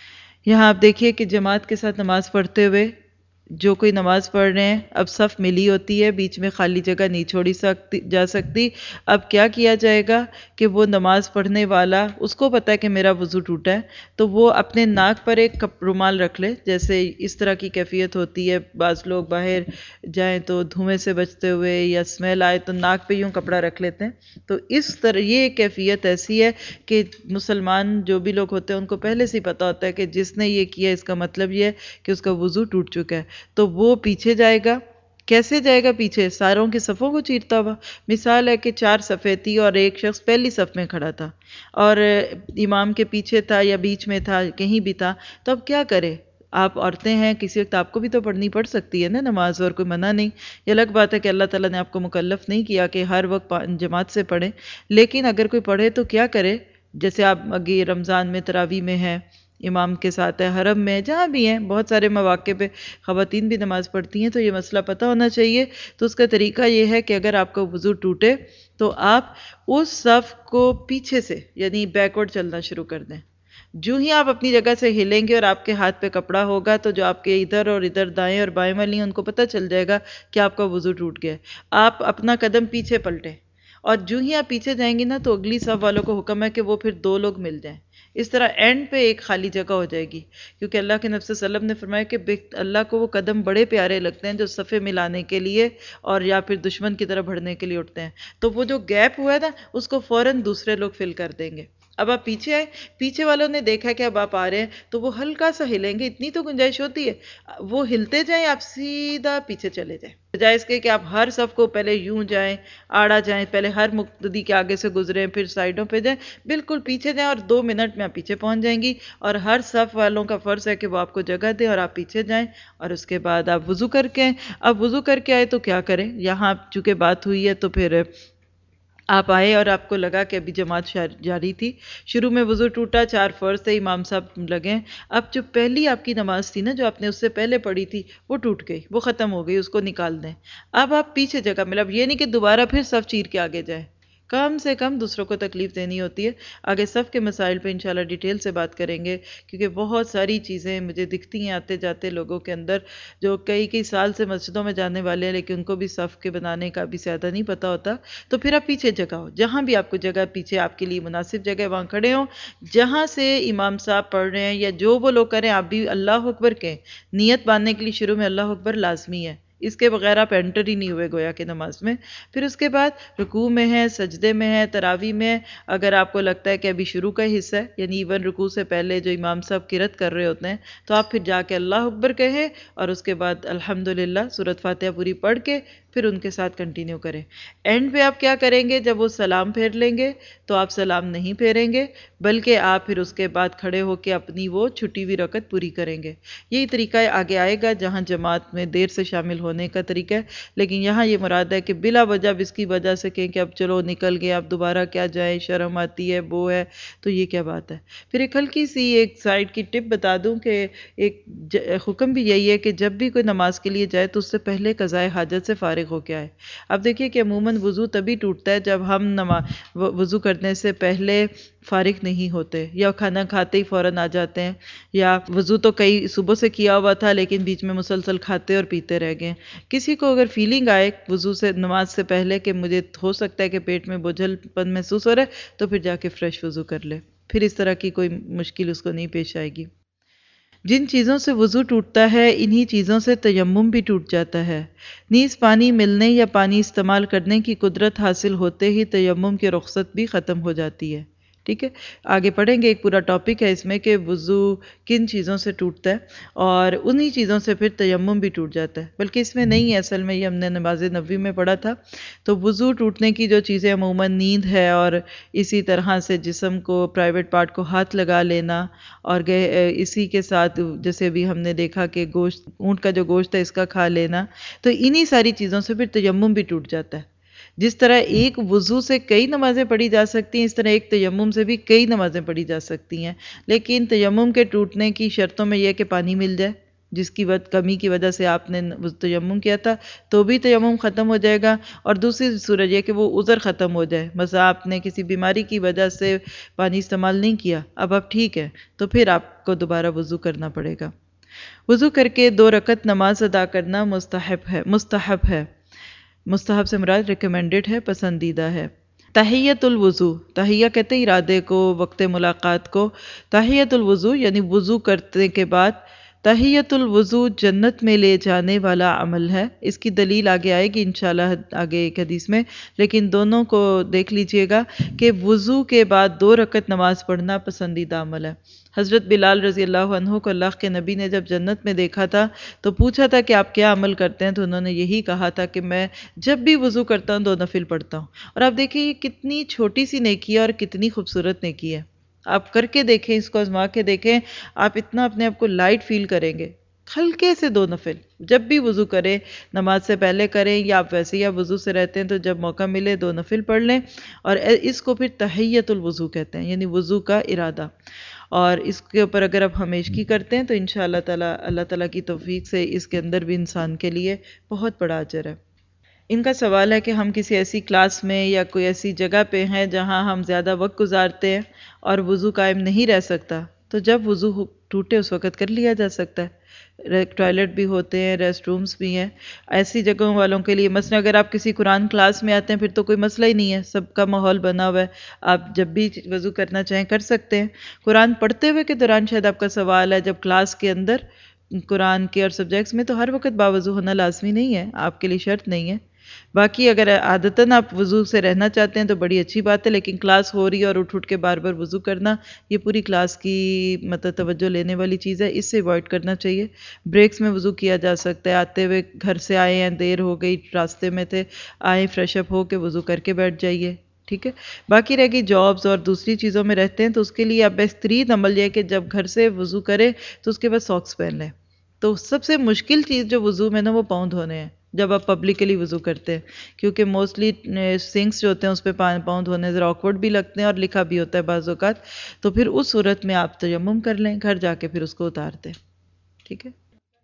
یہاں آپ دیکھیے کہ جماعت کے ساتھ نماز پڑھتے ہوئے جو کوئی نماز پڑھ رہے ہیں، اب صف ملی ہوتی ہے، بیچ میں خالی جگہ نہیں چھوڑی جا سکتی۔ اب کیا کیا جائے گا کہ وہ نماز پڑھنے والا، اس کو پتہ ہے کہ میرا وضو ٹوٹا ہے، تو وہ اپنے ناک پر ایک رومال رکھ لے، جیسے اس طرح کی کیفیت ہوتی ہے۔ بعض لوگ باہر جائیں تو دھوئیں سے بچتے ہوئے یا اسمیل آئے تو ناک پہ یوں کپڑا رکھ لیتے ہیں۔ تو اس طرح یہ کیفیت ایسی ہے کہ مسلمان جو بھی لوگ ہوتے ہیں ان کو پہلے سے ہی پتہ ہوتا ہے کہ جس نے یہ کیا اس کا مطلب یہ ہے کہ اس کا وضو ٹوٹ چکا ہے، تو وہ پیچھے جائے گا۔ کیسے جائے گا پیچھے؟ ساروں کی صفوں کو چیرتا ہوا۔ مثال ہے کہ 4 صفیں تھی اور ایک شخص پہلی صف میں کھڑا تھا اور امام کے پیچھے تھا یا بیچ میں تھا، کہیں بھی تھا، تو اب کیا کرے؟ آپ عورتیں ہیں، کسی وقت آپ کو بھی تو پڑھنی پڑ سکتی ہے نا نماز، اور کوئی منع نہیں۔ یہ الگ بات ہے کہ اللہ تعالیٰ نے آپ کو مکلف نہیں کیا کہ ہر وقت جماعت سے پڑھیں، لیکن اگر کوئی پڑھے تو کیا کرے؟ جیسے آپ اگے رمضان میں تراویح میں ہیں، امام کے ساتھ ہے، حرم میں، جہاں بھی ہیں، بہت سارے مواقع پہ خواتین بھی نماز پڑھتی ہیں، تو یہ مسئلہ پتہ ہونا چاہیے۔ تو اس کا طریقہ یہ ہے کہ اگر آپ کا وضو ٹوٹے تو آپ اس صف کو پیچھے سے یعنی بیکورڈ چلنا شروع کر دیں۔ جو ہی آپ اپنی جگہ سے ہلیں گے اور آپ کے ہاتھ پہ کپڑا ہوگا تو جو آپ کے ادھر اور ادھر دائیں اور بائیں والی ہیں ان کو پتہ چل جائے گا کہ آپ کا وضو ٹوٹ گیا ہے۔ آپ اپنا قدم پیچھے پلٹیں اور جو ہی آپ پیچھے جائیں گے نا تو اگلی صف والوں کو حکم ہے کہ وہ پھر 2 لوگ مل جائیں۔ اس طرح اینڈ پہ ایک خالی جگہ ہو جائے گی، کیونکہ اللہ کے نبی صلی اللہ علیہ وسلم نے فرمایا کہ اللہ کو وہ قدم بڑے پیارے لگتے ہیں جو صفیں ملانے کے لیے اور یا پھر دشمن کی طرف بڑھنے کے لیے اٹھتے ہیں۔ تو وہ جو گیپ ہوا ہے نا اس کو فوراً دوسرے لوگ فل کر دیں گے۔ اب آپ پیچھے آئے، پیچھے والوں نے دیکھا کہ اب آپ آ رہے ہیں تو وہ ہلکا سا ہلیں گے، اتنی تو گنجائش ہوتی ہے، وہ ہلتے جائیں، آپ سیدھا پیچھے چلے جائیں۔ بجائے اس کے کہ آپ ہر صف کو پہلے یوں جائیں، آڑا جائیں، پہلے ہر مقتدی کے آگے سے گزریں، پھر سائڈوں پہ جائیں، بالکل پیچھے جائیں اور 2 منٹ میں آپ پیچھے پہنچ جائیں گی، اور ہر صف والوں کا فرض ہے کہ وہ آپ کو جگہ دیں اور آپ پیچھے جائیں، اور اس کے بعد آپ وضو کر کے آئیں۔ اب وضو کر کے آئے تو کیا کریں؟ یہاں چونکہ بات ہوئی ہے تو پھر آپ آئے اور آپ کو لگا کہ ابھی جماعت جاری تھی، شروع میں وضو ٹوٹا، 4 فرض تھے، امام صاحب لگے، اب جو پہلی آپ کی نماز تھی نا جو آپ نے اس سے پہلے پڑھی تھی وہ ٹوٹ گئی، وہ ختم ہو گئی، اس کو نکال دیں۔ اب آپ پیچھے جگہ مطلب یہ نہیں کہ دوبارہ پھر صف چیر کے آگے جائیں، کم سے کم دوسروں کو تکلیف دینی ہوتی ہے۔ آگے صف کے مسائل پہ انشاءاللہ ڈیٹیل سے بات کریں گے، کیونکہ بہت ساری چیزیں مجھے دکھتی ہیں آتے جاتے لوگوں کے اندر، جو کئی سال سے مسجدوں میں جانے والے ہیں لیکن ان کو بھی صف کے بنانے کا بھی زیادہ نہیں پتہ ہوتا۔ تو پھر آپ پیچھے جگہ ہو، جہاں بھی آپ کو جگہ پیچھے آپ کے لیے مناسب جگہ وہاں کھڑے ہوں، جہاں سے امام صاحب پڑھ رہے ہیں یا جو وہ لوگ کریں آپ بھی اللہ اکبر کہیں۔ نیت باندھنے کے لیے شروع میں اللہ اکبر لازمی ہے، اس کے بغیر آپ انٹر ہی نہیں ہوئے گویا کہ نماز میں۔ پھر اس کے بعد رکوع میں ہے، سجدے میں ہے، تراویح میں، اگر آپ کو لگتا ہے کہ ابھی شروع کا حصہ ہے، یعنی ایون رکوع سے پہلے جو امام صاحب قرات کر رہے ہوتے ہیں تو آپ پھر جا کے اللہ اکبر کہیں اور اس کے بعد الحمدللہ سورۃ فاتحہ پوری پڑھ کے پھر ان کے ساتھ کنٹینیو کریں۔ اینڈ پہ آپ کیا کریں گے؟ جب وہ سلام پھیر لیں گے تو آپ سلام نہیں پھیریں گے، بلکہ آپ پھر اس کے بعد کھڑے ہو کے اپنی وہ چھٹی ہوئی رکعت پوری کریں گے۔ یہی طریقہ آگے آئے گا جہاں جماعت میں دیر سے شامل ہونے کا طریقہ ہے، لیکن یہاں یہ مراد ہے کہ بلا وجہ اس کی وجہ سے کہیں کہ اب چلو نکل گئے اب دوبارہ کیا جائیں، شرم آتی ہے، وہ ہے، تو یہ کیا بات ہے۔ پھر ایک ہلکی سی ایک سائڈ کی ٹپ بتا دوں کہ ایک حکم بھی یہی ہے کہ جب بھی کوئی نماز کے لیے جائے تو اس سے پہلے قضائے حاجت سے فارغ ہو کے آئے۔ اب دیکھیے کہ عموماً وضو تبھی ٹوٹتا ہے جب ہم وضو کرنے سے پہلے فارغ نہیں ہوتے، یا کھانا کھاتے ہی فوراً آ جاتے ہیں، یا وضو تو کئی صبح سے کیا ہوا تھا لیکن بیچ میں مسلسل کھاتے اور پیتے رہ گئے۔ کسی کو اگر فیلنگ آئے وضو سے نماز سے پہلے کہ مجھے ہو سکتا ہے کہ پیٹ میں بوجھل پن محسوس ہو رہا ہے تو پھر جا کے فریش وضو کر لے، پھر اس طرح کی کوئی مشکل اس کو نہیں پیش آئے گی۔ جن چیزوں سے وضو ٹوٹتا ہے انہی چیزوں سے تیمم بھی ٹوٹ جاتا ہے، نیز پانی ملنے یا پانی استعمال کرنے کی قدرت حاصل ہوتے ہی تیمم کی رخصت بھی ختم ہو جاتی ہے۔ ٹھیک ہے، آگے پڑھیں گے، ایک پورا ٹاپک ہے اس میں کہ وضو کن چیزوں سے ٹوٹتا ہے اور انہی چیزوں سے پھر تیمم بھی ٹوٹ جاتا ہے، بلکہ اس میں نہیں ہے، اصل میں یہ ہم نے نماز نبوی میں پڑھا تھا۔ تو وضو ٹوٹنے کی جو چیزیں عموماً نیند ہے، اور اسی طرح سے جسم کو پرائیویٹ پارٹ کو ہاتھ لگا لینا، اور اسی کے ساتھ جیسے بھی ہم نے دیکھا کہ گوشت، اونٹ کا جو گوشت ہے اس کا کھا لینا، تو انہی ساری چیزوں سے پھر تیمم بھی ٹوٹ جاتا ہے۔ جس طرح ایک وضو سے کئی نمازیں پڑھی جا سکتی ہیں، اس طرح ایک تیمم سے بھی کئی نمازیں پڑھی جا سکتی ہیں، لیکن تیمم کے ٹوٹنے کی شرطوں میں یہ کہ پانی مل جائے، جس کی کمی کی وجہ سے آپ نے تیمم کیا تھا تو بھی تیمم ختم ہو جائے گا، اور دوسری صورت یہ کہ وہ عذر ختم ہو جائے، مثلا آپ نے کسی بیماری کی وجہ سے پانی استعمال نہیں کیا، اب آپ ٹھیک ہے تو پھر آپ کو دوبارہ وضو کرنا پڑے گا۔ وضو کر کے 2 رکعت نماز ادا کرنا مستحب ہے، مستحب سے مراد ریکمینڈڈ ہے، پسندیدہ ہے۔ تحیۃ الوضو، تحیہ کہتے ہیں ارادے کو، وقت ملاقات کو۔ تحیۃ الوضو یعنی وضو کرنے کے بعد، تحیۃ الوضو جنت میں لے جانے والا عمل ہے۔ اس کی دلیل آگے آئے گی انشاءاللہ آگے ایک حدیث میں، لیکن دونوں کو دیکھ لیجئے گا کہ وضو کے بعد 2 رکعت نماز پڑھنا پسندیدہ عمل ہے۔ حضرت بلال رضی اللہ عنہ کو اللہ کے نبی نے جب جنت میں دیکھا تھا تو پوچھا تھا کہ آپ کیا عمل کرتے ہیں، تو انہوں نے یہی کہا تھا کہ میں جب بھی وضو کرتا ہوں 2 نفل پڑھتا ہوں۔ اور آپ دیکھیں یہ کتنی چھوٹی سی نیکی ہے اور کتنی خوبصورت نیکی ہے، آپ کر کے دیکھیں، اس کو آزما کے دیکھیں، آپ اتنا اپنے آپ کو لائٹ فیل کریں گے۔ ہلکے سے 2 نفل جب بھی وضو کریں، نماز سے پہلے کریں یا آپ ویسے ہی آپ وضو سے رہتے ہیں تو جب موقع ملے 2 نفل پڑھ لیں، اور اس کو پھر تحیۃ الوضو کہتے ہیں، یعنی وضو کا ارادہ۔ اور اس کے اوپر اگر آپ ہمیشگی کرتے ہیں تو انشاءاللہ تعالی اللہ تعالیٰ کی توفیق سے اس کے اندر بھی انسان کے لیے بہت بڑا اجر ہے۔ ان کا سوال ہے کہ ہم کسی ایسی کلاس میں یا کوئی ایسی جگہ پہ ہیں جہاں ہم زیادہ وقت گزارتے ہیں اور وضو قائم نہیں رہ سکتا، تو جب وضو ٹوٹے اس وقت کر لیا جا سکتا ہے۔ ٹوائلٹ بھی ہوتے ہیں، ریسٹ رومز بھی ہیں، ایسی جگہوں والوں کے لیے، مثلا اگر آپ کسی قرآن کلاس میں آتے ہیں پھر تو کوئی مسئلہ ہی نہیں ہے، سب کا ماحول بنا ہوا ہے، آپ جب بھی وضو کرنا چاہیں کر سکتے ہیں۔ قرآن پڑھتے ہوئے کے دوران شاید آپ کا سوال ہے، جب کلاس کے اندر قرآن کے اور سبجیکٹس میں تو ہر وقت باوضو ہونا لازمی نہیں ہے، آپ کے لیے شرط نہیں ہے، باقی اگر عادتاً آپ وضو سے رہنا چاہتے ہیں تو بڑی اچھی بات ہے، لیکن کلاس ہو رہی ہے اور اٹھ کے بار بار وضو کرنا، یہ پوری کلاس کی مطلب توجہ لینے والی چیز ہے، اس سے اوائڈ کرنا چاہیے۔ بریکس میں وضو کیا جا سکتا ہے، آتے ہوئے گھر سے آئے ہیں، دیر ہو گئی، راستے میں تھے، آئے فریش اپ ہو کے وضو کر کے بیٹھ جائیے، ٹھیک ہے۔ باقی رہ گئی جابز اور دوسری چیزوں میں رہتے ہیں تو اس کے لیے اب بہترین عمل یہ ہے کہ جب گھر سے وضو کرے تو اس کے بعد ساکس پہن لیں۔ تو سب سے مشکل چیز جو وضو میں نا وہ پاؤں دھونے ہیں جب آپ پبلکلی وضو کرتے ہیں، کیونکہ موسٹلی سنکس جو ہوتے ہیں اس پہ پاؤں دھونے ذرا آکورڈ بھی لگتے ہیں اور لکھا بھی ہوتا ہے بعض اوقات، تو پھر اس صورت میں آپ تیمم کر لیں، گھر جا کے پھر اس کو اتار دیں، ٹھیک ہے۔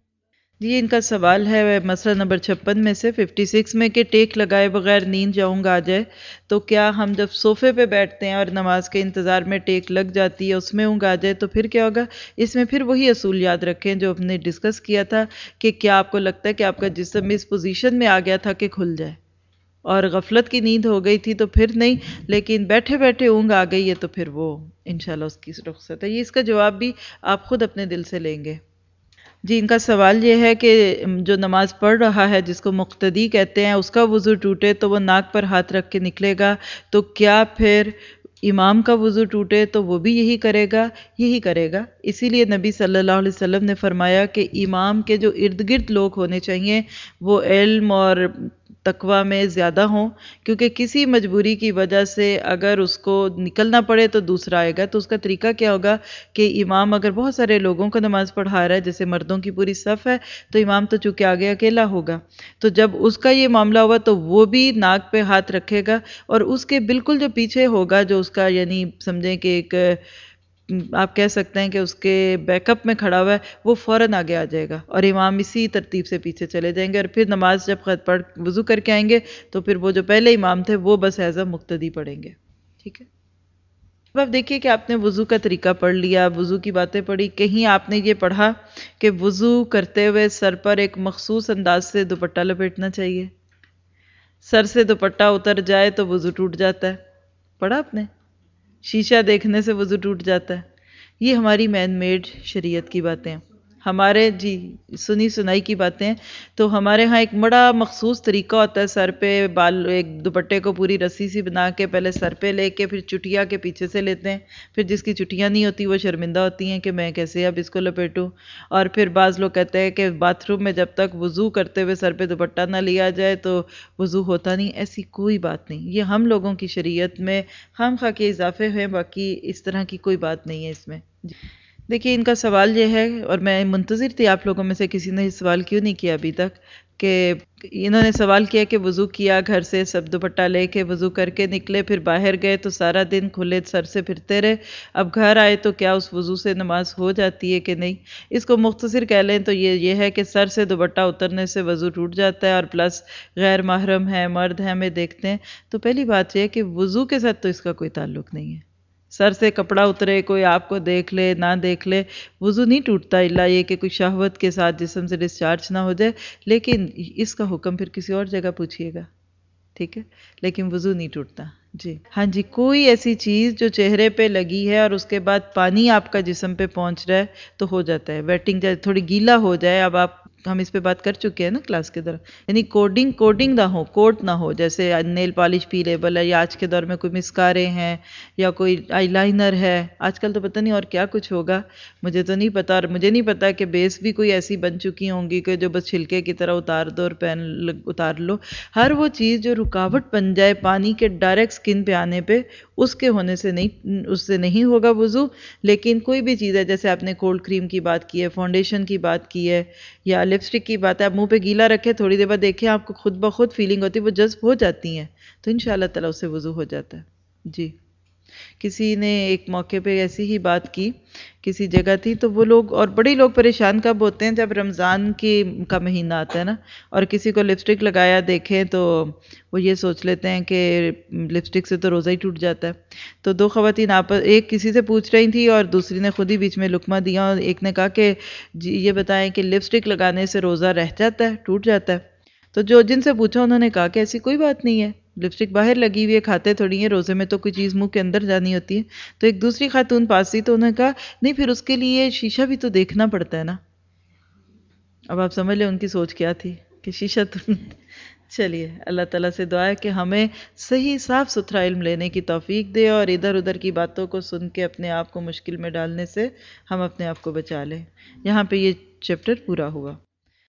جی ان کا سوال ہے مسئلہ نمبر 56 میں سے 56 میں کہ ٹیک لگائے بغیر نیند یا اونگ آ جائے تو کیا ہم جب صوفے پہ بیٹھتے ہیں اور نماز کے انتظار میں ٹیک لگ جاتی ہے اس میں اونگ آ جائے تو پھر کیا ہوگا؟ اس میں پھر وہی اصول یاد رکھیں جو ہم نے ڈسکس کیا تھا کہ کیا آپ کو لگتا ہے کہ آپ کا جسم اس پوزیشن میں آ گیا تھا کہ کھل جائے اور غفلت کی نیند ہو گئی تھی تو پھر نہیں، لیکن بیٹھے بیٹھے اونگ آ گئی ہے تو پھر وہ انشاءاللہ اس کی رخصت ہے۔ یہ اس کا جواب بھی آپ خود اپنے دل سے لیں گے۔ جی ان کا سوال یہ ہے کہ جو نماز پڑھ رہا ہے جس کو مقتدی کہتے ہیں اس کا وضو ٹوٹے تو وہ ناک پر ہاتھ رکھ کے نکلے گا، تو کیا پھر امام کا وضو ٹوٹے تو وہ بھی یہی کرے گا؟ یہی کرے گا۔ اسی لیے نبی صلی اللہ علیہ وسلم نے فرمایا کہ امام کے جو ارد گرد لوگ ہونے چاہیے وہ علم اور تقوی میں زیادہ ہوں، کیونکہ کسی مجبوری کی وجہ سے اگر اس کو نکلنا پڑے تو دوسرا آئے گا، تو اس کا طریقہ کیا ہوگا کہ امام اگر بہت سارے لوگوں کو نماز پڑھا رہا ہے جیسے مردوں کی پوری صف ہے تو امام تو چونکہ آگے اکیلا ہوگا، تو جب اس کا یہ معاملہ ہوا تو وہ بھی ناک پہ ہاتھ رکھے گا اور اس کے بالکل جو پیچھے ہوگا جو اس کا یعنی سمجھیں کہ ایک آپ کہہ سکتے ہیں کہ اس کے بیک اپ میں کھڑا ہوا ہے وہ فوراً آگے آ جائے گا اور امام اسی ترتیب سے پیچھے چلے جائیں گے اور پھر نماز جب خود پڑھ وضو کر کے آئیں گے تو پھر وہ جو پہلے امام تھے وہ بس ایز اے مقتدی پڑھیں گے، ٹھیک ہے۔ اب آپ دیکھیے کہ آپ نے وضو کا طریقہ پڑھ لیا، وضو کی باتیں پڑھی، کہیں آپ نے یہ پڑھا کہ وضو کرتے ہوئے سر پر ایک مخصوص انداز سے دوپٹہ لپیٹنا چاہیے، سر سے دوپٹہ اتر جائے تو وضو ٹوٹ جاتا ہے، پڑھا آپ نے؟ شیشہ دیکھنے سے وضو ٹوٹ جاتا ہے، یہ ہماری مین میڈ شریعت کی باتیں ہیں، ہمارے جی سنی سنائی کی باتیں ہیں۔ تو ہمارے ہاں ایک بڑا مخصوص طریقہ ہوتا ہے، سر پہ بال ایک دوپٹے کو پوری رسی سی بنا کے پہلے سر پہ لے کے پھر چٹیا کے پیچھے سے لیتے ہیں، پھر جس کی چٹیاں نہیں ہوتی وہ شرمندہ ہوتی ہیں کہ میں کیسے اب اس کو لپیٹوں، اور پھر بعض لوگ کہتے ہیں کہ باتھ روم میں جب تک وضو کرتے ہوئے سر پہ دوپٹہ نہ لیا جائے تو وضو ہوتا نہیں، ایسی کوئی بات نہیں، یہ ہم لوگوں کی شریعت میں خام خواہ کے اضافے ہیں، باقی اس طرح کی کوئی بات نہیں ہے اس میں۔ دیکھیے ان کا سوال یہ ہے اور میں منتظر تھی آپ لوگوں میں سے کسی نے اس سوال کیوں نہیں کیا ابھی تک، کہ انہوں نے سوال کیا کہ وضو کیا گھر سے سب دوپٹہ لے کے وضو کر کے نکلے، پھر باہر گئے تو سارا دن کھلے سر سے پھرتے رہے، اب گھر آئے تو کیا اس وضو سے نماز ہو جاتی ہے کہ نہیں؟ اس کو مختصر کہہ لیں تو یہ ہے کہ سر سے دوپٹہ اترنے سے وضو ٹوٹ جاتا ہے، اور پلس غیر محرم ہے مرد ہیں ہمیں دیکھتے ہیں، تو پہلی بات یہ ہے کہ وضو کے ساتھ تو اس کا کوئی تعلق نہیں ہے۔ سر سے کپڑا اترے کوئی آپ کو دیکھ لے نہ دیکھ لے وضو نہیں ٹوٹتا، الا یہ کہ کوئی شہوت کے ساتھ جسم سے ڈسچارج نہ ہو جائے، لیکن اس کا حکم پھر کسی اور جگہ پوچھیے گا، ٹھیک ہے، لیکن وضو نہیں ٹوٹتا۔ جی ہاں جی، کوئی ایسی چیز جو چہرے پہ لگی ہے اور اس کے بعد پانی آپ کا جسم پہ پہنچ رہا ہے تو ہو جاتا ہے، ویٹنگ جائے تھوڑی گیلا ہو جائے، اب آپ ہم اس پہ بات کر چکے ہیں نا کلاس کے دوران، یعنی کوڈنگ نہ ہو، کوٹ نہ ہو، جیسے نیل پالش پیلیبل ہے یا آج کے دور میں کوئی مسکارے ہیں یا کوئی آئی لائنر ہے، آج کل تو پتہ نہیں اور کیا کچھ ہوگا، مجھے تو نہیں پتا، اور مجھے نہیں پتا کہ بیس بھی کوئی ایسی بن چکی ہوں گی کہ جو بس چھلکے کی طرح اتار دو اور اتار لو، ہر وہ چیز جو رکاوٹ بن جائے پانی کے ڈائریکٹ سکن پہ آنے پہ اس کے ہونے سے نہیں، اس سے نہیں ہوگا وضو۔ لیکن کوئی بھی چیز ہے جیسے آپ نے کولڈ کریم کی بات کی ہے، فاؤنڈیشن کی بات کی ہے یا لپسٹک کی بات ہے، آپ منہ پہ گیلا رکھے تھوڑی دیر بعد دیکھیں آپ کو خود بخود فیلنگ ہوتی ہے وہ جذب ہو جاتی ہیں، تو انشاءاللہ تعالی اس سے وضو ہو جاتا ہے۔ جی کسی نے ایک موقع پہ ایسی ہی بات کی، کسی جگہ تھی تو وہ لوگ، اور بڑے لوگ پریشان کب ہوتے ہیں جب رمضان کا مہینہ آتا ہے نا اور کسی کو لپسٹک لگایا دیکھیں تو وہ یہ سوچ لیتے ہیں کہ لپسٹک سے تو روزہ ہی ٹوٹ جاتا ہے۔ تو دو خواتین ایک کسی سے پوچھ رہی تھی اور دوسری نے خود ہی بیچ میں لقمہ دیا، اور ایک نے کہا کہ جی یہ بتائیں کہ لپسٹک لگانے سے روزہ رہ جاتا ہے، ٹوٹ جاتا ہے؟ تو جن سے پوچھا انہوں نے کہا کہ ایسی کوئی بات نہیں ہے، لپسٹک باہر لگی ہوئی ہے، کھاتے تھوڑی ہیں، روزے میں تو کوئی چیز منہ کے اندر جانی ہوتی ہے۔ تو ایک دوسری خاتون پاس تھی تو انہوں نے کہا نہیں پھر اس کے لیے شیشہ بھی تو دیکھنا پڑتا ہے نا۔ اب آپ سمجھ لیں ان کی سوچ کیا تھی کہ شیشہ تو چلیے اللہ تعالیٰ سے دعا ہے کہ ہمیں صحیح صاف ستھرا علم لینے کی توفیق دے اور ادھر ادھر کی باتوں کو سن کے اپنے آپ کو مشکل میں ڈالنے سے ہم اپنے آپ کو بچا لیں۔ یہاں پہ یہ چیپٹر پورا ہوا۔